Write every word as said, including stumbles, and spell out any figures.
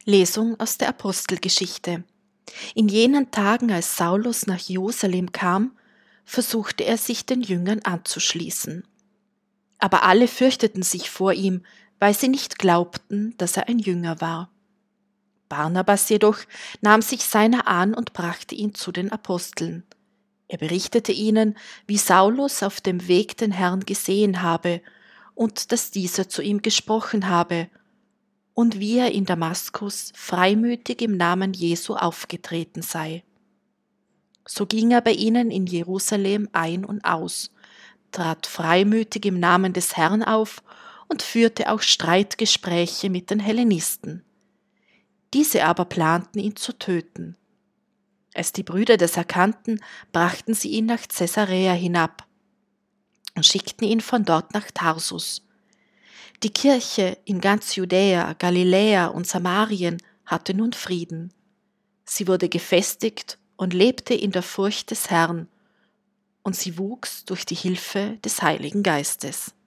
Lesung aus der Apostelgeschichte. In jenen Tagen, als Saulus nach Jerusalem kam, versuchte er sich den Jüngern anzuschließen. Aber alle fürchteten sich vor ihm, weil sie nicht glaubten, dass er ein Jünger war. Barnabas jedoch nahm sich seiner an und brachte ihn zu den Aposteln. Er berichtete ihnen, wie Saulus auf dem Weg den Herrn gesehen habe und dass dieser zu ihm gesprochen habe und wie er in Damaskus freimütig im Namen Jesu aufgetreten sei. So ging er bei ihnen in Jerusalem ein und aus, trat freimütig im Namen des Herrn auf und führte auch Streitgespräche mit den Hellenisten. Diese aber planten, ihn zu töten. Als die Brüder das erkannten, brachten sie ihn nach Caesarea hinab und schickten ihn von dort nach Tarsus. Die Kirche in ganz Judäa, Galiläa und Samarien hatte nun Frieden. Sie wurde gefestigt und lebte in der Furcht des Herrn, und sie wuchs durch die Hilfe des Heiligen Geistes.